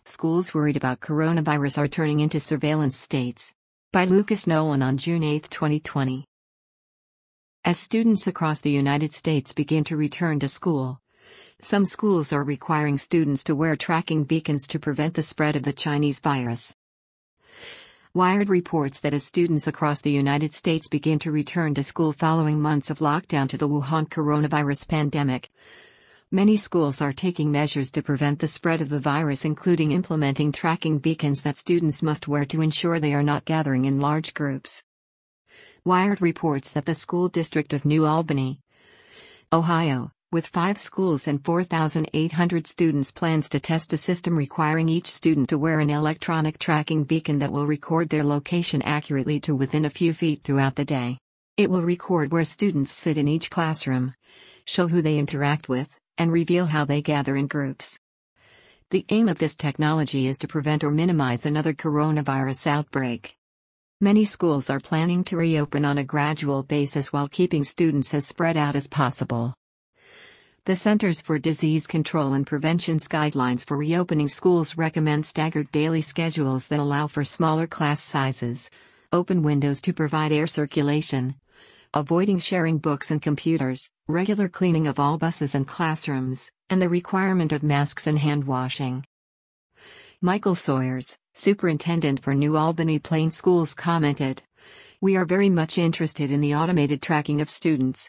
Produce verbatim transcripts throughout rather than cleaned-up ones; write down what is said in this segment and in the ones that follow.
Schools worried about coronavirus are turning into surveillance states. By Lucas Nolan on June eighth, twenty twenty. As students across the United States begin to return to school, some schools are requiring students to wear tracking beacons to prevent the spread of the Chinese virus. Wired reports that as students across the United States begin to return to school following months of lockdown to the Wuhan coronavirus pandemic, many schools are taking measures to prevent the spread of the virus, including implementing tracking beacons that students must wear to ensure they are not gathering in large groups. Wired reports that the school district of New Albany, Ohio, with five schools and four thousand eight hundred students, plans to test a system requiring each student to wear an electronic tracking beacon that will record their location accurately to within a few feet throughout the day. It will record where students sit in each classroom, show who they interact with, and reveal how they gather in groups. The aim of this technology is to prevent or minimize another coronavirus outbreak. Many schools are planning to reopen on a gradual basis while keeping students as spread out as possible. The Centers for Disease Control and Prevention's guidelines for reopening schools recommend staggered daily schedules that allow for smaller class sizes, open windows to provide air circulation, avoiding sharing books and computers, regular cleaning of all buses and classrooms, and the requirement of masks and hand washing. Michael Sawyers, superintendent for New Albany Plain Schools, commented, "We are very much interested in the automated tracking of students."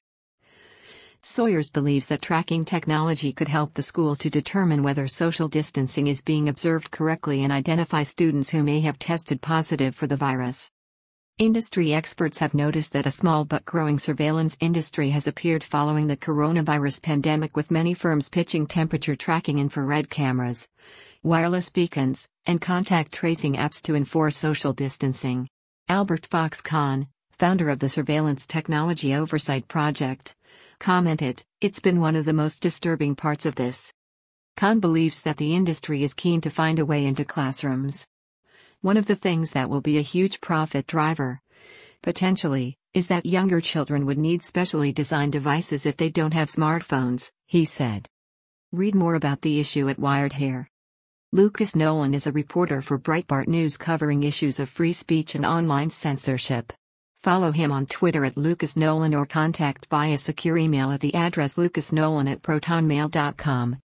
Sawyers believes that tracking technology could help the school to determine whether social distancing is being observed correctly and identify students who may have tested positive for the virus. Industry experts have noticed that a small but growing surveillance industry has appeared following the coronavirus pandemic, with many firms pitching temperature tracking, infrared cameras, wireless beacons, and contact tracing apps to enforce social distancing. Albert Fox Kahn, founder of the Surveillance Technology Oversight Project, commented, "It's been one of the most disturbing parts of this." Kahn believes that the industry is keen to find a way into classrooms. "One of the things that will be a huge profit driver, potentially, is that younger children would need specially designed devices if they don't have smartphones," he said. Read more about the issue at Wired here. Lucas Nolan is a reporter for Breitbart News covering issues of free speech and online censorship. Follow him on Twitter at Lucas Nolan or contact via secure email at the address lucasnolan at protonmail dot com.